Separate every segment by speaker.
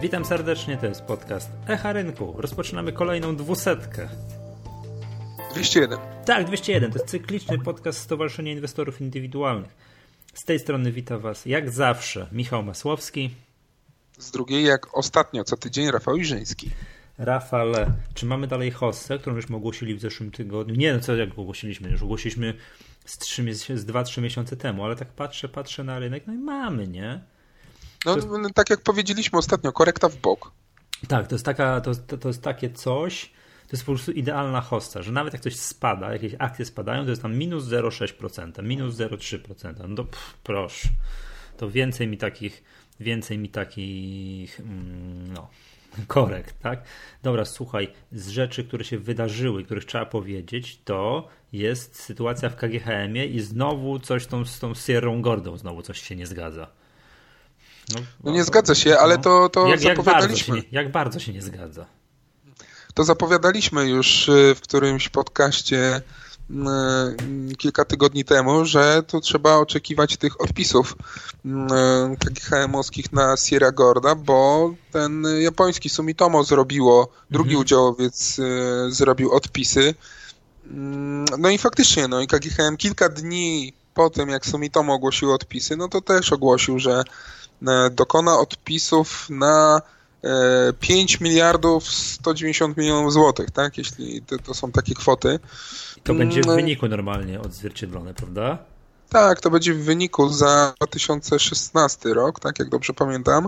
Speaker 1: Witam serdecznie, to jest podcast Echa Rynku. Rozpoczynamy kolejną 200.
Speaker 2: 201.
Speaker 1: Tak, 201. To jest cykliczny podcast Stowarzyszenia Inwestorów Indywidualnych. Z tej strony wita Was, jak zawsze, Michał Masłowski.
Speaker 2: Z drugiej, jak ostatnio, co tydzień, Rafał Iżyński.
Speaker 1: Rafale, czy mamy dalej hossę, którą żeśmy ogłosili w zeszłym tygodniu? Nie, no co jak ogłosiliśmy? Już ogłosiliśmy z 2-3 miesiące temu, ale tak patrzę na rynek, no i mamy, nie?
Speaker 2: No, tak jak powiedzieliśmy ostatnio, korekta w bok.
Speaker 1: Tak, to jest takie coś, to jest po prostu idealna hossa, że nawet jak coś spada, jakieś akcje spadają, to jest tam minus 0,6%, minus 0,3%, no to proszę, to więcej mi takich korekt, tak? Dobra, słuchaj, z rzeczy, które się wydarzyły, których trzeba powiedzieć, to jest sytuacja w KGHM-ie i znowu coś z tą Sierra Gordą, znowu coś się nie zgadza.
Speaker 2: No nie zgadza się, ale to zapowiadaliśmy.
Speaker 1: Jak bardzo się nie zgadza.
Speaker 2: To zapowiadaliśmy już w którymś podcaście kilka tygodni temu, że tu trzeba oczekiwać tych odpisów KGHM-owskich na Sierra Gorda, bo ten japoński Sumitomo drugi udziałowiec zrobił odpisy. No i faktycznie, i KGHM kilka dni po tym, jak Sumitomo ogłosiło odpisy, no to też ogłosił, że dokona odpisów na 5 miliardów 190 milionów złotych, tak? Jeśli to są takie kwoty.
Speaker 1: To będzie w wyniku normalnie odzwierciedlone, prawda?
Speaker 2: Tak, to będzie w wyniku za 2016 rok, tak, jak dobrze pamiętam.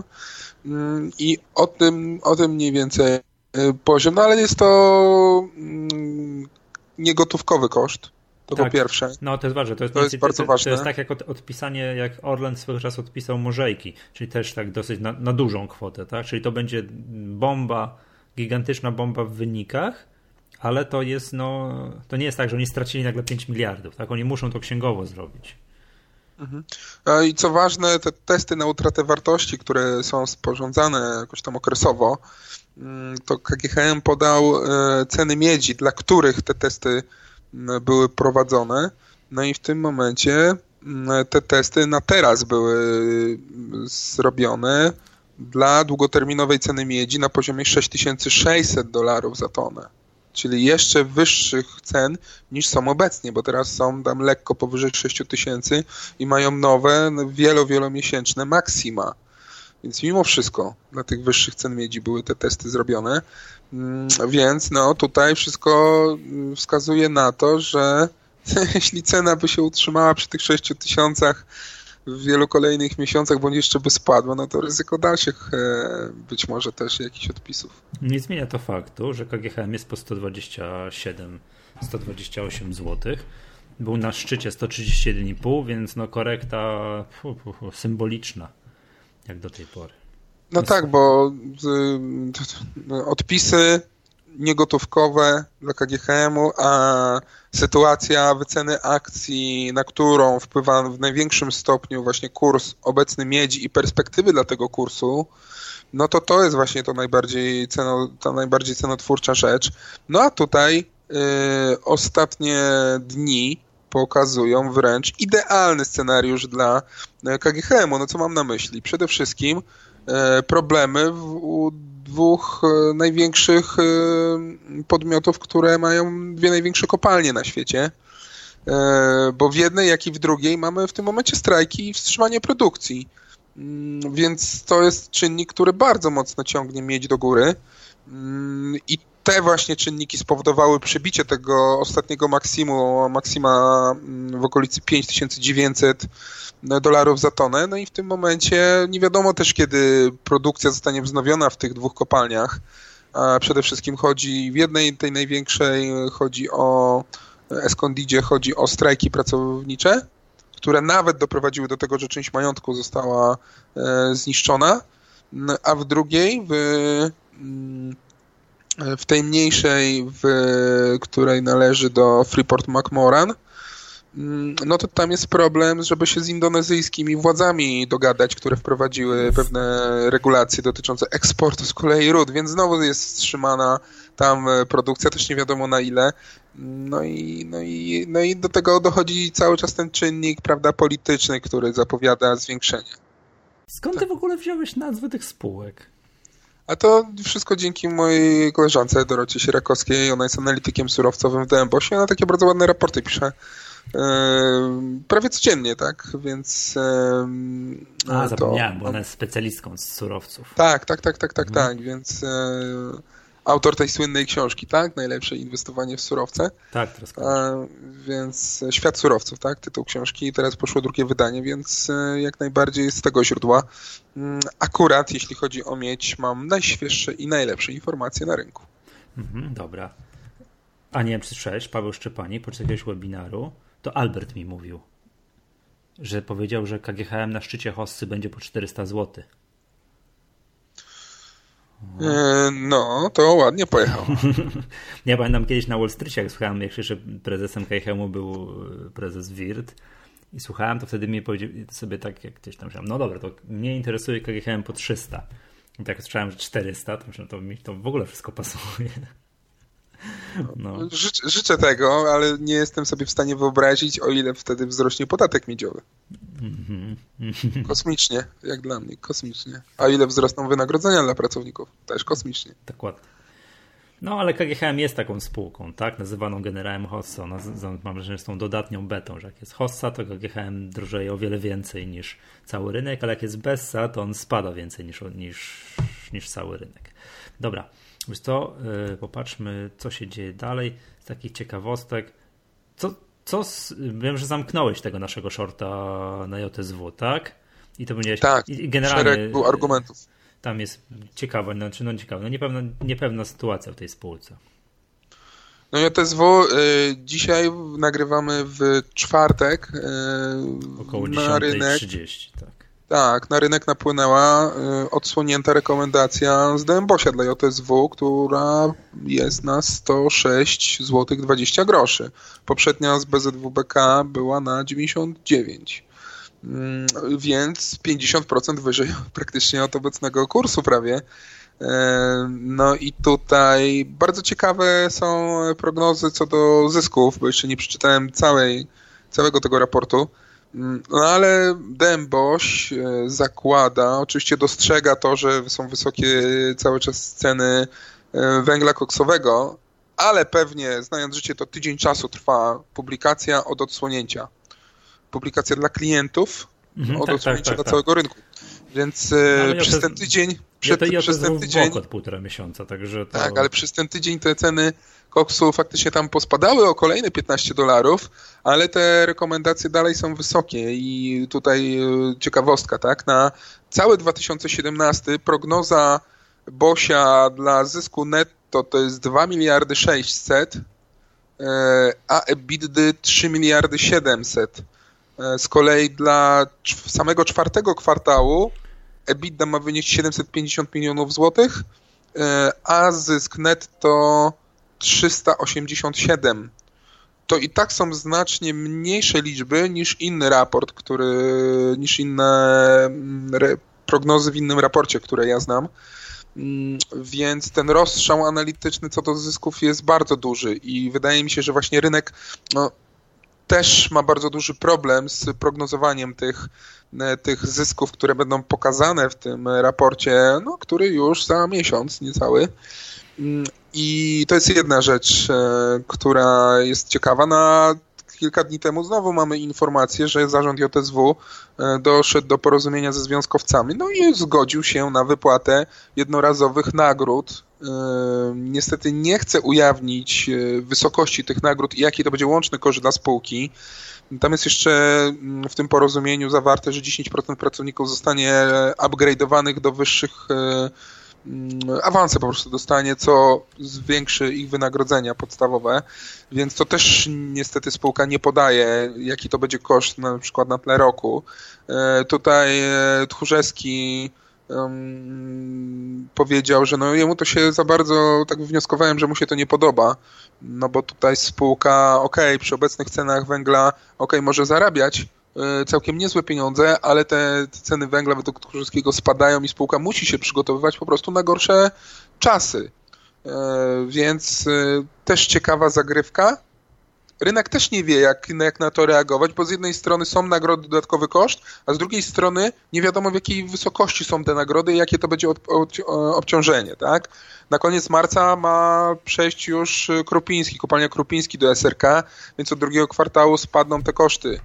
Speaker 2: I o tym mniej więcej poziom, no ale jest to niegotówkowy koszt. To
Speaker 1: tak,
Speaker 2: po pierwsze.
Speaker 1: No to jest ważne.
Speaker 2: To jest bardzo ważne.
Speaker 1: To jest tak jak odpisanie, jak Orlen swego czasu odpisał Możejki, czyli też tak dosyć na dużą kwotę, tak? Czyli to będzie gigantyczna bomba w wynikach, ale to jest, to nie jest tak, że oni stracili nagle 5 miliardów, tak? Oni muszą to księgowo zrobić.
Speaker 2: I co ważne, te testy na utratę wartości, które są sporządzane jakoś tam okresowo, to KGHM podał ceny miedzi, dla których te testy były prowadzone. No i w tym momencie te testy na teraz były zrobione dla długoterminowej ceny miedzi na poziomie $6600 za tonę. Czyli jeszcze wyższych cen niż są obecnie, bo teraz są tam lekko powyżej 6000 i mają nowe, wielomiesięczne maksima. Więc mimo wszystko dla tych wyższych cen miedzi były te testy zrobione. Więc tutaj wszystko wskazuje na to, że jeśli cena by się utrzymała przy tych 6000 w wielu kolejnych miesiącach, bądź jeszcze by spadła, no to ryzyko dalszych być może też jakichś odpisów.
Speaker 1: Nie zmienia to faktu, że KGHM jest po 128 zł. Był na szczycie 131,5, więc korekta symboliczna jak do tej pory.
Speaker 2: No tak, bo odpisy niegotówkowe dla KGHM-u, a sytuacja wyceny akcji, na którą wpływa w największym stopniu właśnie kurs obecny miedzi i perspektywy dla tego kursu, no to jest właśnie ta najbardziej cenotwórcza rzecz. No a tutaj ostatnie dni pokazują wręcz idealny scenariusz dla KGHM-u. No co mam na myśli? Przede wszystkim problemy u dwóch największych podmiotów, które mają dwie największe kopalnie na świecie, bo w jednej, jak i w drugiej mamy w tym momencie strajki i wstrzymanie produkcji, więc to jest czynnik, który bardzo mocno ciągnie miedź do góry i te właśnie czynniki spowodowały przebicie tego ostatniego maksima w okolicy $5900 za tonę. No i w tym momencie nie wiadomo też, kiedy produkcja zostanie wznowiona w tych dwóch kopalniach. A przede wszystkim chodzi w jednej, tej największej, chodzi o Escondidzie, chodzi o strajki pracownicze, które nawet doprowadziły do tego, że część majątku została zniszczona, a w drugiej, w tej mniejszej, której należy do Freeport-McMoRan, no to tam jest problem, żeby się z indonezyjskimi władzami dogadać, które wprowadziły pewne regulacje dotyczące eksportu z kolei ród, więc znowu jest wstrzymana tam produkcja, też nie wiadomo na ile. No i do tego dochodzi cały czas ten czynnik, prawda, polityczny, który zapowiada zwiększenie.
Speaker 1: Skąd ty w ogóle wziąłeś nazwy tych spółek?
Speaker 2: A to wszystko dzięki mojej koleżance Dorocie Sierakowskiej. Ona jest analitykiem surowcowym w DM-BOSie. Ona takie bardzo ładne raporty pisze. Prawie codziennie, tak? Więc
Speaker 1: zapomniałem, bo ona jest specjalistką z surowców.
Speaker 2: Tak. Więc autor tej słynnej książki, tak? Najlepsze inwestowanie w surowce.
Speaker 1: Tak, teraz
Speaker 2: więc Świat surowców, tak? Tytuł książki. Teraz poszło drugie wydanie, więc jak najbardziej z tego źródła. Akurat, jeśli chodzi o miedź, mam najświeższe i najlepsze informacje na rynku.
Speaker 1: Dobra. A nie wiem, czy słyszałeś, Paweł Szczepani podczas jakiegoś webinaru, to Albert mi mówił, że powiedział, że KGHM na szczycie hossy będzie po 400 zł.
Speaker 2: No, to ładnie pojechał.
Speaker 1: Ja pamiętam kiedyś na Wall Streetie, jak słuchałem, jak jeszcze prezesem KGHM był prezes Wirt i słuchałem, to wtedy mi powiedział sobie tak, jak gdzieś tam myślałem, no dobra, to mnie interesuje KGHM po 300. I tak słyszałem, że 400, to myślałem, to mi to w ogóle wszystko pasuje. No.
Speaker 2: Życzę tego, ale nie jestem sobie w stanie wyobrazić, o ile wtedy wzrośnie podatek miedziowy. Kosmicznie, jak dla mnie, kosmicznie. A ile wzrosną wynagrodzenia dla pracowników? Też kosmicznie.
Speaker 1: Dokładnie. No, ale KGHM jest taką spółką, tak? Nazywaną generałem Hossa. Mam wrażenie, że z tą dodatnią betą, że jak jest Hossa, to KGHM drożeje o wiele więcej niż cały rynek, ale jak jest Bessa, to on spada więcej niż cały rynek. Dobra. Wiesz co, popatrzmy, co się dzieje dalej. Z takich ciekawostek. Wiem, że zamknąłeś tego naszego shorta na JSW, tak? I to będzie.
Speaker 2: Tak,
Speaker 1: generalnie
Speaker 2: szereg był argumentów.
Speaker 1: Tam jest ciekawe, niepewna sytuacja w tej spółce.
Speaker 2: No JSW dzisiaj nagrywamy w czwartek.
Speaker 1: Około 10:30, tak.
Speaker 2: Tak, na rynek napłynęła odsłonięta rekomendacja z DM-BOSia dla JSW, która jest na 106 zł 20 groszy. Poprzednia z BZWBK była na 99. Więc 50% wyżej praktycznie od obecnego kursu prawie. No i tutaj bardzo ciekawe są prognozy co do zysków, bo jeszcze nie przeczytałem całego tego raportu. No ale DM-BOŚ zakłada, oczywiście dostrzega to, że są wysokie cały czas ceny węgla koksowego, ale pewnie, znając życie, to tydzień czasu trwa publikacja od odsłonięcia. Publikacja dla klientów od odsłonięcia dla całego rynku. Więc przez ten tydzień...
Speaker 1: Przez ten tydzień od 1,5 miesiąca, także to...
Speaker 2: Tak, ale przez ten tydzień te ceny koksu faktycznie tam pospadały o kolejne $15, ale te rekomendacje dalej są wysokie i tutaj ciekawostka, tak? Na cały 2017 prognoza BOSia dla zysku netto to jest 2 miliardy 600, a EBITDA 3 miliardy 700. Z kolei dla samego czwartego kwartału EBITDA ma wynieść 750 milionów złotych, a zysk netto 387. To i tak są znacznie mniejsze liczby niż inny raport, niż inne prognozy w innym raporcie, które ja znam. Więc ten rozstrzał analityczny co do zysków jest bardzo duży i wydaje mi się, że właśnie rynek też ma bardzo duży problem z prognozowaniem tych zysków, które będą pokazane w tym raporcie, który już za miesiąc niecały. I to jest jedna rzecz, która jest ciekawa. Na kilka dni temu znowu mamy informację, że zarząd JSW doszedł do porozumienia ze związkowcami, i zgodził się na wypłatę jednorazowych nagród. Niestety nie chce ujawnić wysokości tych nagród i jaki to będzie łączny koszt dla spółki. Tam jest jeszcze w tym porozumieniu zawarte, że 10% pracowników zostanie upgrade'owanych do wyższych awanse po prostu dostanie, co zwiększy ich wynagrodzenia podstawowe, więc to też niestety spółka nie podaje, jaki to będzie koszt na przykład na tle roku. Tutaj Tchórzewski powiedział, że jemu to się za bardzo, tak wywnioskowałem, że mu się to nie podoba, bo tutaj spółka, przy obecnych cenach węgla, może zarabiać całkiem niezłe pieniądze, ale te ceny węgla według Tchórzewskiego spadają i spółka musi się przygotowywać po prostu na gorsze czasy. Więc też ciekawa zagrywka. rynek też nie wie, jak na to reagować, bo z jednej strony są nagrody, dodatkowy koszt, a z drugiej strony nie wiadomo, w jakiej wysokości są te nagrody i jakie to będzie obciążenie, tak? Na koniec marca ma przejść już kopalnia Krupiński do SRK, więc od drugiego kwartału spadną te koszty,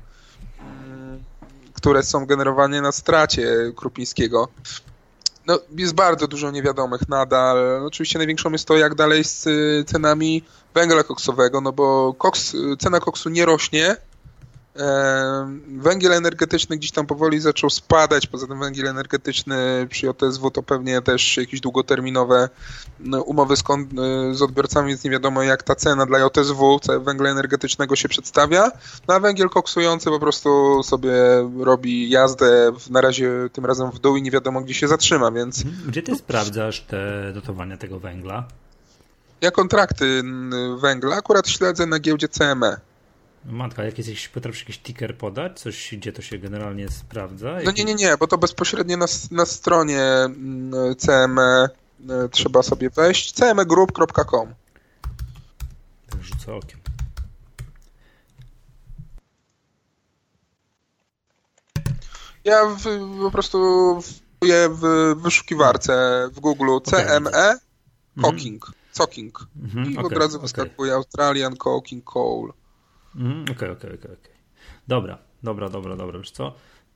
Speaker 2: które są generowane na stracie Krupińskiego. No, jest bardzo dużo niewiadomych nadal. Oczywiście największą jest to, jak dalej z cenami węgla koksowego, no bo cena koksu nie rośnie. Węgiel energetyczny gdzieś tam powoli zaczął spadać, poza tym węgiel energetyczny przy JSW to pewnie też jakieś długoterminowe umowy z odbiorcami, więc nie wiadomo, jak ta cena dla JSW węgla energetycznego się przedstawia, no a węgiel koksujący po prostu sobie robi jazdę na razie tym razem w dół i nie wiadomo, gdzie się zatrzyma, więc...
Speaker 1: Gdzie ty sprawdzasz te dotowania tego węgla?
Speaker 2: Ja kontrakty węgla akurat śledzę na giełdzie CME.
Speaker 1: Matka, potrafisz jakiś ticker podać? Coś, gdzie to się generalnie sprawdza?
Speaker 2: No nie, bo to bezpośrednio na stronie CME trzeba sobie wejść. cmegroup.com.
Speaker 1: Rzucę okiem.
Speaker 2: Ja po prostu wpisuję w wyszukiwarce w Google CME Coking. I od razu wyskakuje Australian Coking Coal.
Speaker 1: Okej. Dobra. Wiesz co?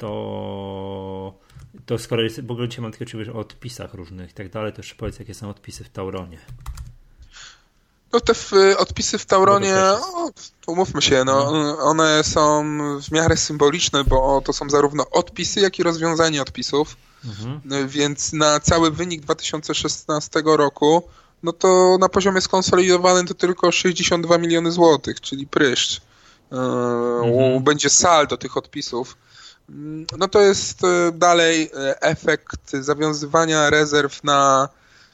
Speaker 1: To skoro w ogóle dzisiaj mam tylko ciebie o odpisach różnych i tak dalej, to jeszcze powiedz, jakie są odpisy w Tauronie.
Speaker 2: No te odpisy w Tauronie, umówmy się, one są w miarę symboliczne, bo to są zarówno odpisy, jak i rozwiązanie odpisów, więc na cały wynik 2016 roku, no to na poziomie skonsolidowanym to tylko 62 miliony złotych, czyli pryszcz. Będzie saldo tych odpisów. No to jest dalej efekt zawiązywania rezerw na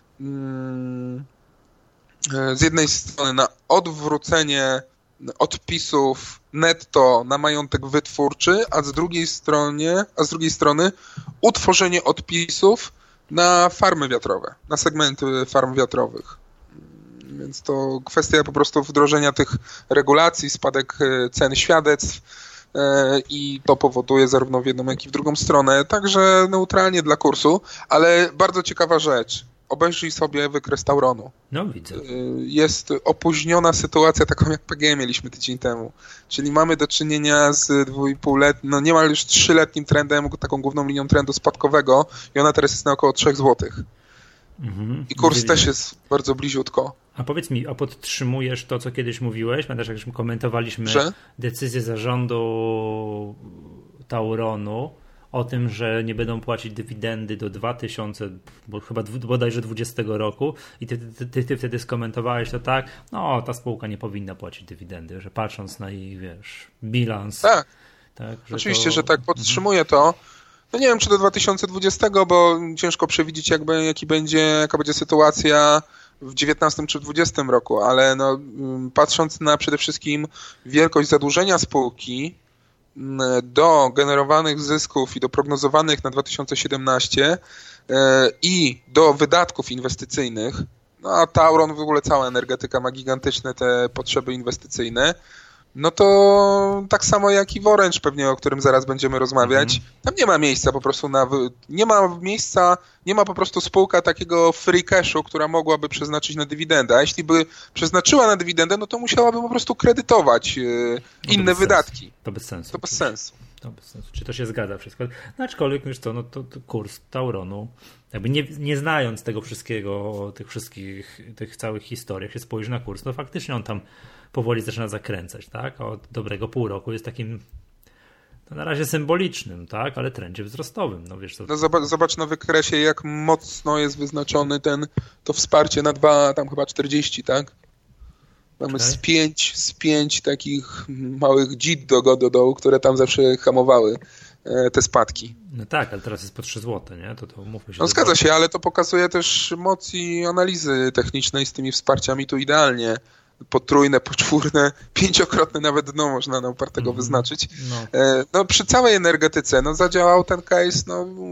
Speaker 2: z jednej strony na odwrócenie odpisów netto na majątek wytwórczy, a z drugiej strony utworzenie odpisów na farmy wiatrowe, na segmenty farm wiatrowych. Więc to kwestia po prostu wdrożenia tych regulacji, spadek cen świadectw i to powoduje zarówno w jedną, jak i w drugą stronę, także neutralnie dla kursu, ale bardzo ciekawa rzecz. Obejrzyj sobie wykres Tauronu.
Speaker 1: No widzę.
Speaker 2: Jest opóźniona sytuacja, taką jak PGE mieliśmy tydzień temu. Czyli mamy do czynienia z 2,5-letnim, no niemal już 3-letnim trendem, taką główną linią trendu spadkowego i ona teraz jest na około 3 zł. I kurs też jest bardzo bliziutko.
Speaker 1: A powiedz mi, a podtrzymujesz to, co kiedyś mówiłeś? Pamiętasz, jak komentowaliśmy decyzję zarządu Tauronu o tym, że nie będą płacić dywidendy do 2000, bo chyba bodajże 20 roku i ty wtedy skomentowałeś to tak, no ta spółka nie powinna płacić dywidendy, że patrząc na jej, bilans.
Speaker 2: Tak, że oczywiście, że tak, podtrzymuję to. No nie wiem, czy do 2020, bo ciężko przewidzieć, jaka będzie sytuacja w 19 czy 20 roku, ale patrząc na przede wszystkim wielkość zadłużenia spółki, do generowanych zysków i do prognozowanych na 2017 i do wydatków inwestycyjnych, no a Tauron, w ogóle cała energetyka ma gigantyczne te potrzeby inwestycyjne, no to tak samo jak i w Orange pewnie, o którym zaraz będziemy rozmawiać, tam nie ma miejsca po prostu nie ma po prostu spółka takiego free cashu, która mogłaby przeznaczyć na dywidendę, a jeśli by przeznaczyła na dywidendę, no to musiałaby po prostu kredytować inne wydatki.
Speaker 1: To bez sensu.
Speaker 2: To bez sensu.
Speaker 1: Czy to się zgadza wszystko? No aczkolwiek, wiesz co, no to kurs Tauronu, jakby nie znając tego wszystkiego, tych całych historii, jak się spojrzy na kurs, to faktycznie on tam powoli zaczyna zakręcać, tak? Od dobrego pół roku jest takim na razie symbolicznym, tak? Ale trendzie wzrostowym. No wiesz co?
Speaker 2: No zobacz na wykresie, jak mocno jest wyznaczony to wsparcie na 2,40, tak? Mamy z pięć takich małych dzid do dołu, które tam zawsze hamowały te spadki.
Speaker 1: No tak, ale teraz jest po 3 zł, nie? To mówmy się.
Speaker 2: No zgadza się, ale to pokazuje też moc i analizy technicznej z tymi wsparciami tu idealnie. Potrójne, poczwórne, 5-krotne nawet dno można na upartego wyznaczyć. No przy całej energetyce zadziałał ten case,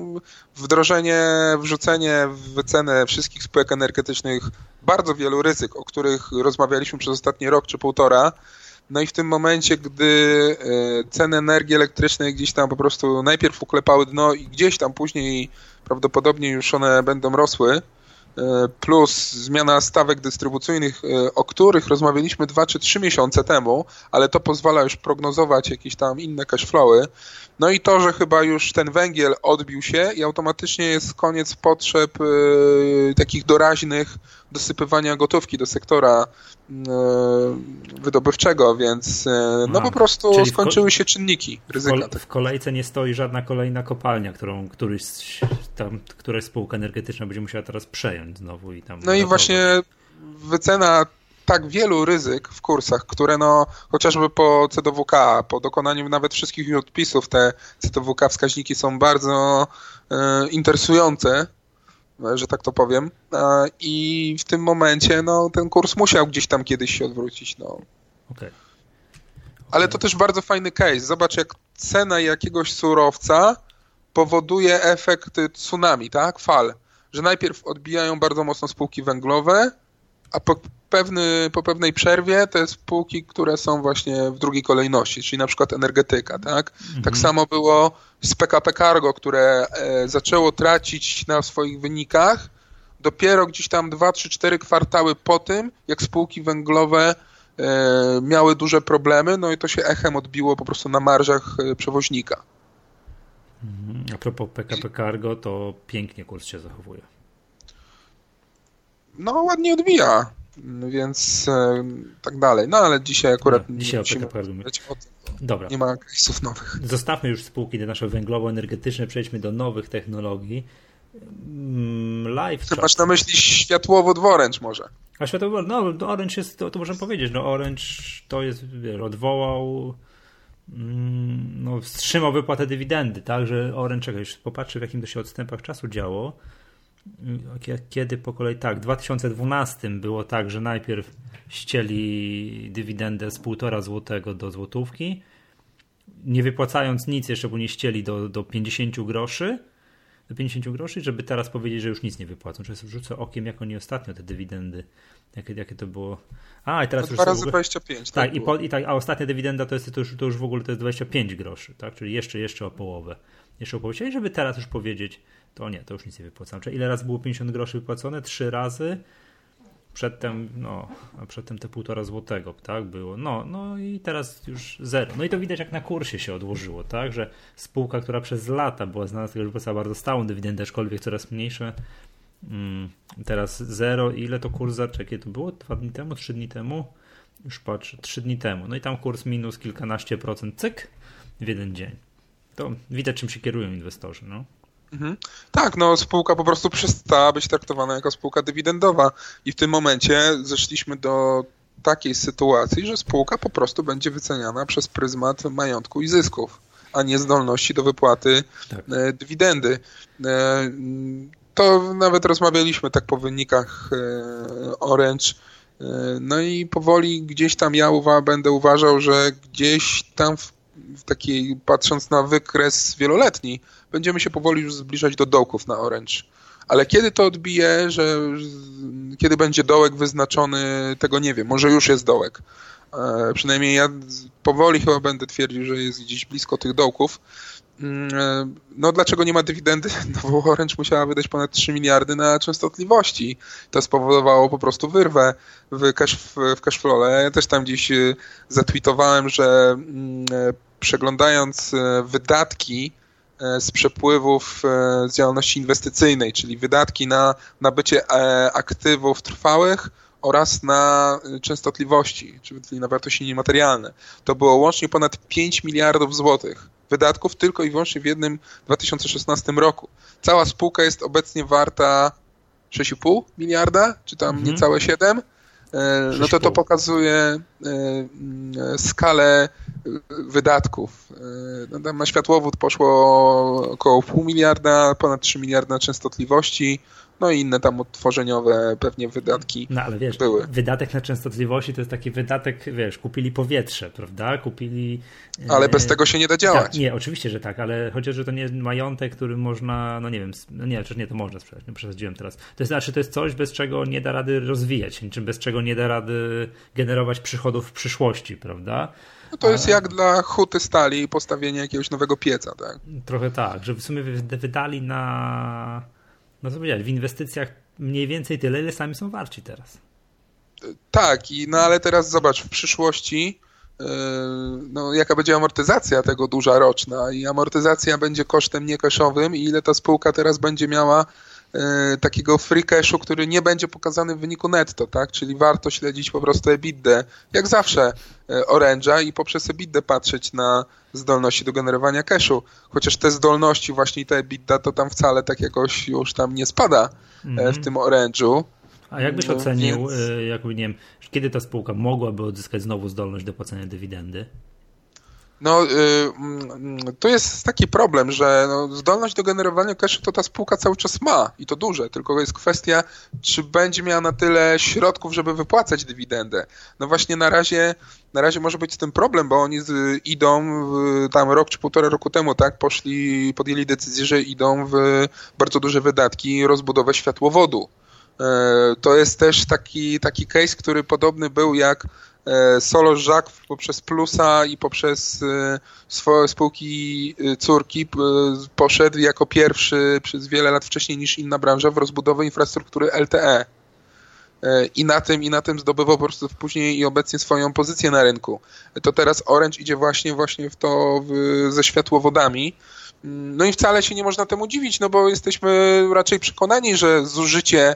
Speaker 2: wrzucenie w wycenę wszystkich spółek energetycznych bardzo wielu ryzyk, o których rozmawialiśmy przez ostatni rok czy półtora, No i w tym momencie, gdy ceny energii elektrycznej gdzieś tam po prostu najpierw uklepały dno i gdzieś tam później prawdopodobnie już one będą rosły, plus zmiana stawek dystrybucyjnych, o których rozmawialiśmy 2 czy 3 miesiące temu, ale to pozwala już prognozować jakieś tam inne cashflowy. No i to, że chyba już ten węgiel odbił się i automatycznie jest koniec potrzeb takich doraźnych dosypywania gotówki do sektora wydobywczego, więc no po prostu skończyły się czynniki ryzyka.
Speaker 1: W kolejce nie stoi żadna kolejna kopalnia, którą któraś spółka energetyczna będzie musiała teraz przejąć znowu i tam.
Speaker 2: No i właśnie wycena tak wielu ryzyk w kursach, które no chociażby po CDWK, po dokonaniu nawet wszystkich odpisów, te CDWK wskaźniki są bardzo interesujące, że tak to powiem. I w tym momencie no, ten kurs musiał gdzieś tam kiedyś się odwrócić. No.
Speaker 1: Okay.
Speaker 2: Ale to też bardzo fajny case. Zobacz, jak cena jakiegoś surowca powoduje efekt tsunami, tak? Fal. Że najpierw odbijają bardzo mocno spółki węglowe, a po pewnej przerwie te spółki, które są właśnie w drugiej kolejności, czyli na przykład energetyka, tak? Tak samo było z PKP Cargo, które zaczęło tracić na swoich wynikach dopiero gdzieś tam 2, 3, 4 kwartały po tym, jak spółki węglowe miały duże problemy, no i to się echem odbiło po prostu na marżach przewoźnika.
Speaker 1: A propos PKP Cargo, to pięknie kurs się zachowuje.
Speaker 2: No ładnie odbija, więc tak dalej. No ale dzisiaj akurat
Speaker 1: dzisiaj nie musimy
Speaker 2: o tym.
Speaker 1: Dobra.
Speaker 2: Nie ma case'ów nowych.
Speaker 1: Zostawmy już spółki nasze węglowo-energetyczne, przejdźmy do nowych technologii.
Speaker 2: Ty masz na myśli światłowód w Orange może?
Speaker 1: A światłowód, no Orange jest, to możemy powiedzieć, no Orange to jest, odwołał, no wstrzymał wypłatę dywidendy, tak, że Orange, czekaj, już popatrzę w jakim to się odstępach czasu działo. Kiedy po kolei, tak, w 2012 było tak, że najpierw ścieli dywidendę z 1,5 złotego do złotówki, nie wypłacając nic, jeszcze później ścieli do 50 groszy, żeby teraz powiedzieć, że już nic nie wypłacą. Czy rzucę okiem, jak oni ostatnio te dywidendy, jakie to było. A, i teraz
Speaker 2: to
Speaker 1: już
Speaker 2: 2 razy 25.
Speaker 1: Tak, a ostatnia dywidenda to już w ogóle to jest 25 groszy, tak? Czyli jeszcze o połowę. Czyli żeby teraz już powiedzieć, to nie, to już nic nie wypłacam. Czyli ile razy było 50 groszy wypłacone? 3 razy. Przedtem te 1,5 złotego, tak, było. No i teraz już 0. No i to widać, jak na kursie się odłożyło, tak, że spółka, która przez lata była znana z tego, że wypłacała bardzo stałą dywidendę, aczkolwiek coraz mniejsze, teraz 0. I ile to kurs jakie to było? 2 dni temu? 3 dni temu? Już patrzę, 3 dni temu. No i tam kurs minus kilkanaście procent, cyk, w jeden dzień. To widać, czym się kierują inwestorzy, no.
Speaker 2: Tak, no spółka po prostu przestała być traktowana jako spółka dywidendowa i w tym momencie zeszliśmy do takiej sytuacji, że spółka po prostu będzie wyceniana przez pryzmat majątku i zysków, a nie zdolności do wypłaty dywidendy. To nawet rozmawialiśmy tak po wynikach Orange, no i powoli gdzieś tam będę uważał, że gdzieś tam w takiej, patrząc na wykres wieloletni, będziemy się powoli już zbliżać do dołków na Orange. Ale kiedy to odbije, kiedy będzie dołek wyznaczony, tego nie wiem. Może już jest dołek. Przynajmniej ja powoli chyba będę twierdził, że jest gdzieś blisko tych dołków. No dlaczego nie ma dywidendy? No bo Orange musiała wydać ponad 3 miliardy na częstotliwości. To spowodowało po prostu wyrwę w cashflow. Ja też tam gdzieś zatweetowałem, że przeglądając wydatki z przepływów z działalności inwestycyjnej, czyli wydatki na nabycie aktywów trwałych oraz na częstotliwości, czyli na wartości niematerialne. To było łącznie ponad 5 miliardów złotych wydatków tylko i wyłącznie w jednym 2016 roku. Cała spółka jest obecnie warta 6,5 miliarda, czy tam niecałe 7. No to pokazuje skalę wydatków. No tam na światłowód poszło około 0,5 miliarda, ponad 3 miliardy na częstotliwości, no i inne tam odtworzeniowe pewnie wydatki
Speaker 1: no ale wiesz,
Speaker 2: były.
Speaker 1: Wydatek na częstotliwości to jest taki wydatek, wiesz, kupili powietrze, prawda?
Speaker 2: Ale bez tego się nie da działać.
Speaker 1: Tak, nie, oczywiście, że tak, ale chociaż, że to nie jest majątek, który można, no nie wiem, no nie, przecież nie, to można sprzedać, nie przesadziłem teraz. To znaczy, to jest coś, bez czego nie da rady rozwijać, niczym bez czego nie da rady generować przychodów przychodów w przyszłości, prawda?
Speaker 2: No to jest jak dla huty stali postawienie jakiegoś nowego pieca, tak?
Speaker 1: Trochę tak, że w sumie wydali na, no co powiedzieć, w inwestycjach mniej więcej tyle, ile sami są warci teraz.
Speaker 2: Tak, no ale teraz zobacz, w przyszłości no, jaka będzie amortyzacja tego duża roczna i amortyzacja będzie kosztem niekeszowym i ile ta spółka teraz będzie miała takiego free cashu, który nie będzie pokazany w wyniku netto, tak? Czyli warto śledzić po prostu EBITDA, jak zawsze Orange'a i poprzez EBITDA patrzeć na zdolności do generowania cashu. Chociaż te zdolności właśnie i te EBITDA to tam wcale tak jakoś już tam nie spada w tym Orange'u.
Speaker 1: A jak byś ocenił, jakby nie wiem, kiedy ta spółka mogłaby odzyskać znowu zdolność do płacenia dywidendy?
Speaker 2: No, to jest taki problem, że no, zdolność do generowania cashu to ta spółka cały czas ma i to duże, tylko jest kwestia, czy będzie miała na tyle środków, żeby wypłacać dywidendę. No właśnie na razie może być z tym problem, bo oni idą tam rok czy półtora roku temu, tak, podjęli decyzję, że idą w bardzo duże wydatki rozbudowę światłowodu. To jest też taki case, który podobny był jak Solarz Jacques poprzez Plusa i poprzez swoje spółki córki poszedł jako pierwszy przez wiele lat wcześniej niż inna branża w rozbudowę infrastruktury LTE. I na tym zdobywał po prostu później i obecnie swoją pozycję na rynku. To teraz Orange idzie właśnie w to ze światłowodami. No i wcale się nie można temu dziwić, no bo jesteśmy raczej przekonani, że zużycie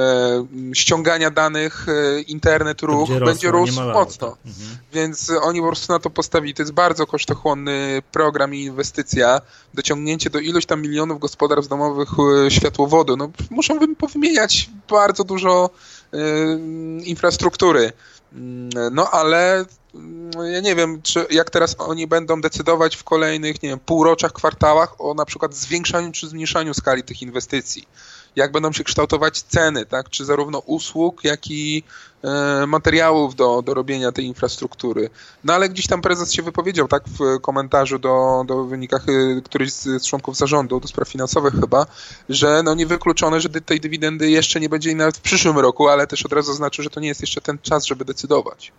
Speaker 2: ściągania danych, internet, ruch będzie rósł mocno. Więc oni po prostu na to postawili. To jest bardzo kosztochłonny program i inwestycja. Dociągnięcie do iluś tam milionów gospodarstw domowych światłowodu. No, muszą powymieniać bardzo dużo infrastruktury. No ale ja nie wiem, jak teraz oni będą decydować w kolejnych, nie wiem, półroczach, kwartałach o na przykład zwiększaniu czy zmniejszaniu skali tych inwestycji. Jak będą się kształtować ceny, tak? Czy zarówno usług, jak i materiałów do robienia tej infrastruktury. No ale gdzieś tam prezes się wypowiedział, tak, w komentarzu do wynikach któryś z członków zarządu do spraw finansowych chyba, że no niewykluczone, że tej dywidendy jeszcze nie będzie nawet w przyszłym roku, ale też od razu zaznaczył, że to nie jest jeszcze ten czas, żeby decydować.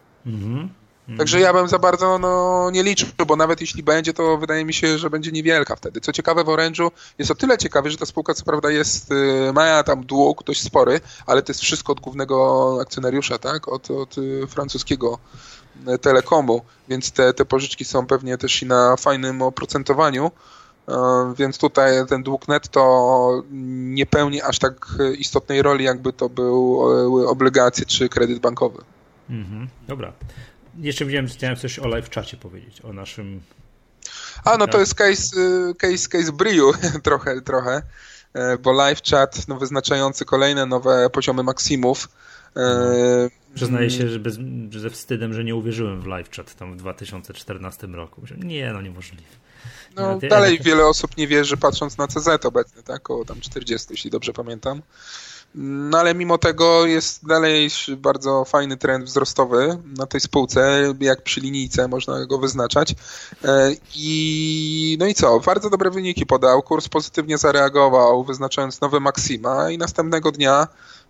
Speaker 2: Także ja bym za bardzo nie liczył, bo nawet jeśli będzie, to wydaje mi się, że będzie niewielka wtedy. Co ciekawe, w Orange'u jest o tyle ciekawe, że ta spółka co prawda ma tam dług dość spory, ale to jest wszystko od głównego akcjonariusza, tak? Od francuskiego Telekomu, więc te pożyczki są pewnie też i na fajnym oprocentowaniu, więc tutaj ten dług netto nie pełni aż tak istotnej roli, jakby to były obligacje czy kredyt bankowy.
Speaker 1: Dobra. Jeszcze chciałem coś o live czacie powiedzieć, o naszym...
Speaker 2: To jest case Briu trochę, bo live chat wyznaczający kolejne nowe poziomy maksimów.
Speaker 1: Przyznaję się, że ze wstydem, że nie uwierzyłem w live chat tam w 2014 roku. Niemożliwe.
Speaker 2: Dalej wiele osób nie wierzy, patrząc na CZ obecnie, tak? Około tam 40, jeśli dobrze pamiętam. No ale mimo tego jest dalej bardzo fajny trend wzrostowy na tej spółce, jak przy linijce można go wyznaczać. I co? Bardzo dobre wyniki podał, kurs pozytywnie zareagował, wyznaczając nowe maksima i następnego dnia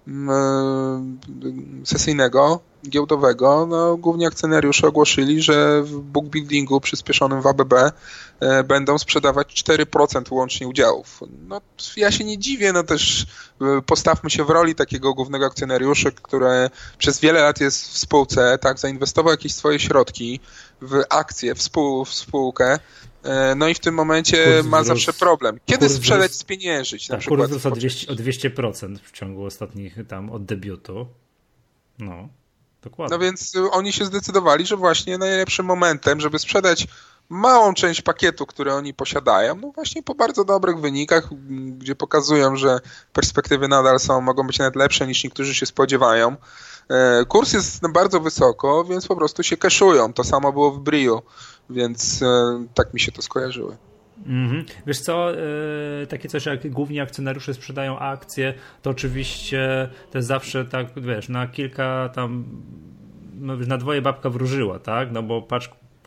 Speaker 2: sesyjnego, giełdowego, głównie akcjonariusze ogłosili, że w bookbuildingu przyspieszonym w ABB będą sprzedawać 4% łącznie udziałów. Ja się nie dziwię, też postawmy się w roli takiego głównego akcjonariusza, który przez wiele lat jest w spółce, tak, zainwestował jakieś swoje środki w akcje, w spółkę, i w tym momencie ma zawsze problem. Kiedy sprzedać, spieniężyć?
Speaker 1: Tak, kurs wzrósł o 200% w ciągu ostatnich tam od debiutu. Dokładnie.
Speaker 2: Więc oni się zdecydowali, że właśnie najlepszym momentem, żeby sprzedać małą część pakietu, który oni posiadają, właśnie po bardzo dobrych wynikach, gdzie pokazują, że perspektywy nadal mogą być nawet lepsze niż niektórzy się spodziewają. Kurs jest bardzo wysoko, więc po prostu się cashują. To samo było w Briu, więc tak mi się to skojarzyły.
Speaker 1: Wiesz co, takie coś jak główni akcjonariusze sprzedają akcje, to oczywiście to jest zawsze tak, wiesz, na kilka tam, na dwoje babka wróżyła, tak? Bo patrz,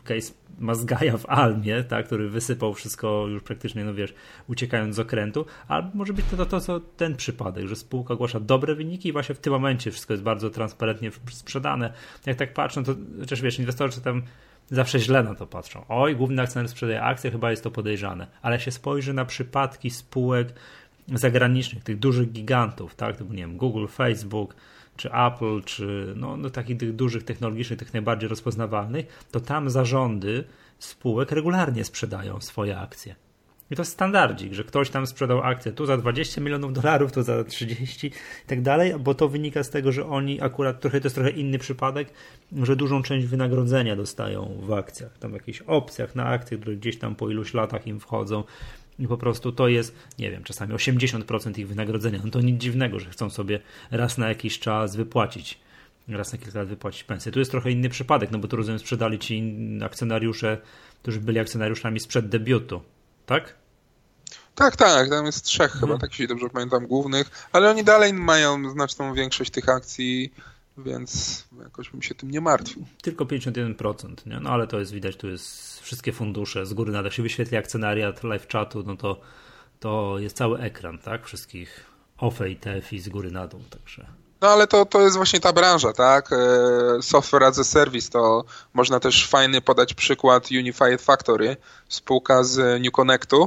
Speaker 1: case Mazgaja w Almie, tak, który wysypał wszystko już praktycznie, no wiesz, uciekając z okrętu, albo może być to co ten przypadek, że spółka ogłasza dobre wyniki i właśnie w tym momencie wszystko jest bardzo transparentnie sprzedane. Jak tak patrzą, to chociaż wiesz, inwestorzy tam zawsze źle na to patrzą. Oj, główny akcjonariusz sprzedaje akcje, chyba jest to podejrzane. Ale się spojrzy na przypadki spółek zagranicznych, tych dużych gigantów, tak, typu, nie wiem, Google, Facebook, czy Apple, czy no takich tych dużych technologicznych, tych najbardziej rozpoznawalnych, to tam zarządy spółek regularnie sprzedają swoje akcje. I to jest standardzik, że ktoś tam sprzedał akcję tu za $20 milionów, tu za 30 i tak dalej, bo to wynika z tego, że oni akurat to jest trochę inny przypadek, że dużą część wynagrodzenia dostają w akcjach, tam w jakichś opcjach na akcje, które gdzieś tam po iluś latach im wchodzą i po prostu to jest, nie wiem, czasami 80% ich wynagrodzenia. No to nic dziwnego, że chcą sobie raz na jakiś czas wypłacić, raz na kilka lat wypłacić pensję. Tu jest trochę inny przypadek, no bo tu rozumiem sprzedali ci akcjonariusze, którzy byli akcjonariuszami sprzed debiutu, tak?
Speaker 2: Tak, tam jest 3 chyba, tak jeśli dobrze pamiętam, głównych, ale oni dalej mają znaczną większość tych akcji, więc jakoś bym się tym nie martwił.
Speaker 1: Tylko 51%, nie? No ale to jest widać, tu jest wszystkie fundusze z góry na dół. Jak się wyświetli akcjonariat live chatu, no to jest cały ekran, tak? Wszystkich OFE i TFI z góry na dół, także...
Speaker 2: No ale to jest właśnie ta branża, tak? Software as a Service, to można też fajny podać przykład Unified Factory, spółka z New Connectu.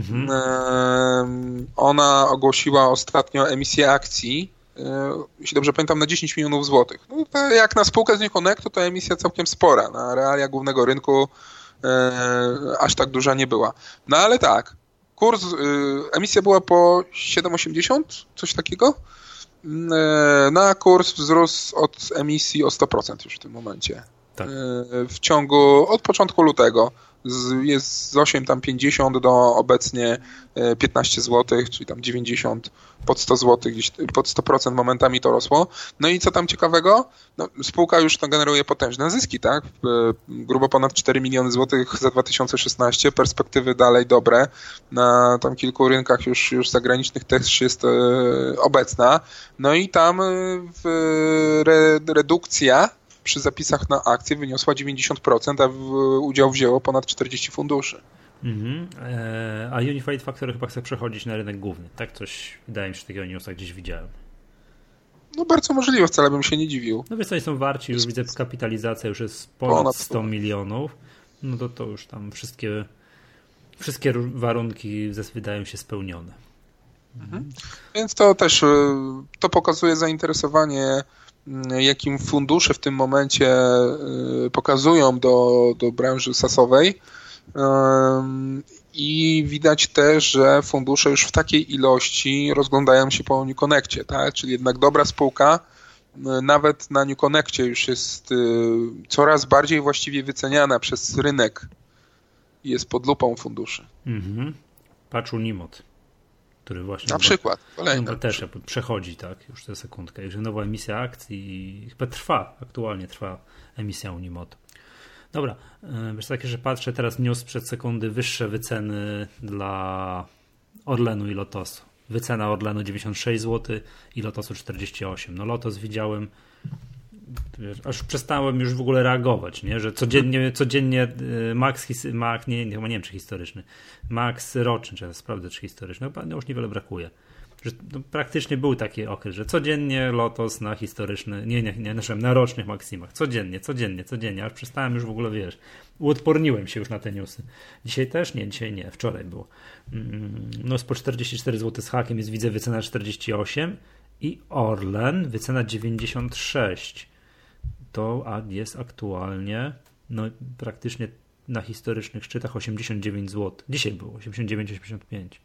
Speaker 2: Ona ogłosiła ostatnio emisję akcji, jeśli dobrze pamiętam, na 10 milionów złotych. No, to jak na spółkę z New Connectu, to emisja całkiem spora. Na realia głównego rynku aż tak duża nie była. No ale tak, emisja była po 7,80, coś takiego. Na kurs wzrósł od emisji o 100% już w tym momencie. Tak. Od początku lutego jest z 8,50 do obecnie 15 zł, czyli tam 90 pod 100 zł, gdzieś pod 100% momentami to rosło. No i co tam ciekawego? No, spółka już to generuje potężne zyski, tak? Grubo ponad 4 miliony złotych za 2016, perspektywy dalej dobre. Na tam kilku rynkach już zagranicznych też jest obecna. No i tam redukcja przy zapisach na akcje wyniosła 90%, a udział wzięło ponad 40 funduszy.
Speaker 1: A Unified Factory chyba chce przechodzić na rynek główny, tak? Coś, wydaje mi się, takiego newsa gdzieś widziałem.
Speaker 2: No bardzo możliwe, wcale bym się nie dziwił.
Speaker 1: No wiesz, oni są warci, już widzę, kapitalizacja już jest ponad 100 milionów, no to już tam wszystkie warunki wydają się spełnione.
Speaker 2: Więc to też to pokazuje zainteresowanie, jakim fundusze w tym momencie pokazują do branży SaaS-owej. I widać też, że fundusze już w takiej ilości rozglądają się po New Connectie, tak? Czyli jednak dobra spółka nawet na New Connectie już jest coraz bardziej właściwie wyceniana przez rynek i jest pod lupą funduszy.
Speaker 1: Patrz Unimod, który właśnie
Speaker 2: na przykład kolejny
Speaker 1: też przechodzi, tak, już tę sekundkę. Już nowa emisja akcji i chyba aktualnie trwa emisja Unimod. Dobra, wiesz, takie, że patrzę teraz news przed sekundy, wyższe wyceny dla Orlenu i Lotosu. Wycena Orlenu 96 zł i Lotosu 48. No Lotos widziałem, wiesz, aż przestałem już w ogóle reagować, nie? Że codziennie nie wiem czy historyczny, Max roczny, czy sprawdzę czy historyczny, no już niewiele brakuje. Że no, praktycznie był taki okres, że codziennie Lotos na historyczny, na rocznych maksimach, codziennie, aż przestałem już w ogóle, wiesz, uodporniłem się już na te newsy. Dzisiaj też? Nie, dzisiaj nie, wczoraj było. No jest po 44 zł z hakiem, jest widzę wycena 48 i Orlen wycena 96. To jest aktualnie no praktycznie na historycznych szczytach 89 zł. Dzisiaj było 89,85.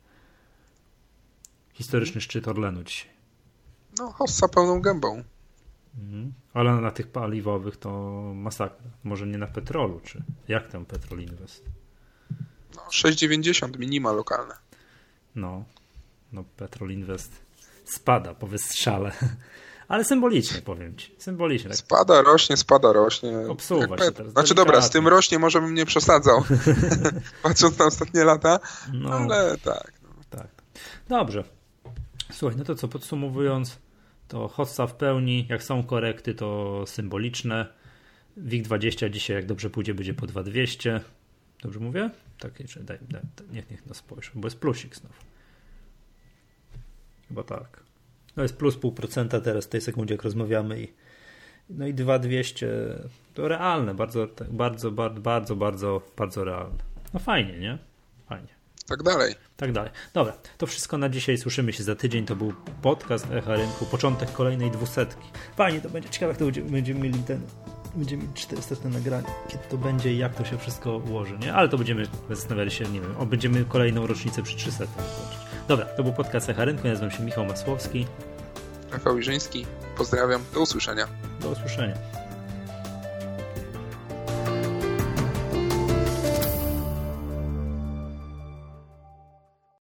Speaker 1: Historyczny szczyt Orlenu dzisiaj.
Speaker 2: No, hossa pełną gębą.
Speaker 1: Ale na tych paliwowych to masakra. Może nie na petrolu, czy jak tam Petrol Invest?
Speaker 2: No, 6,90 minima lokalne.
Speaker 1: No Petrol Invest spada po wystrzale. Ale symbolicznie, powiem ci. Symbolicznie. Tak.
Speaker 2: Spada, rośnie.
Speaker 1: Obsuwa się teraz.
Speaker 2: Znaczy dobra, z tym rośnie może bym nie przesadzał. Patrząc na ostatnie lata. No, ale tak.
Speaker 1: Tak. Dobrze. Słuchaj, no to co, podsumowując, to hossa w pełni, jak są korekty, to symboliczne. WIG20 dzisiaj, jak dobrze pójdzie, będzie po 2200. Dobrze mówię? Tak, niech nas spojrzy, bo jest plusik znowu. Chyba tak. No jest plus 0,5% teraz w tej sekundzie, jak rozmawiamy no i 2200 to realne, bardzo realne. No fajnie, nie? Fajnie.
Speaker 2: Tak dalej.
Speaker 1: Dobra, to wszystko na dzisiaj. Słyszymy się za tydzień. To był podcast Echa Rynku, początek kolejnej 200. Fajnie, to będzie ciekawe, jak to będziemy mieli 400 nagranie. Kiedy to będzie i jak to się wszystko ułoży, nie? Ale to będziemy zastanawiali się, nie wiem, będziemy kolejną rocznicę przy 300 wchodzić. Dobra, to był podcast Echa Rynku. Ja nazywam się Michał Masłowski.
Speaker 2: Rafał Iżyński. Pozdrawiam. Do usłyszenia.
Speaker 1: Do usłyszenia.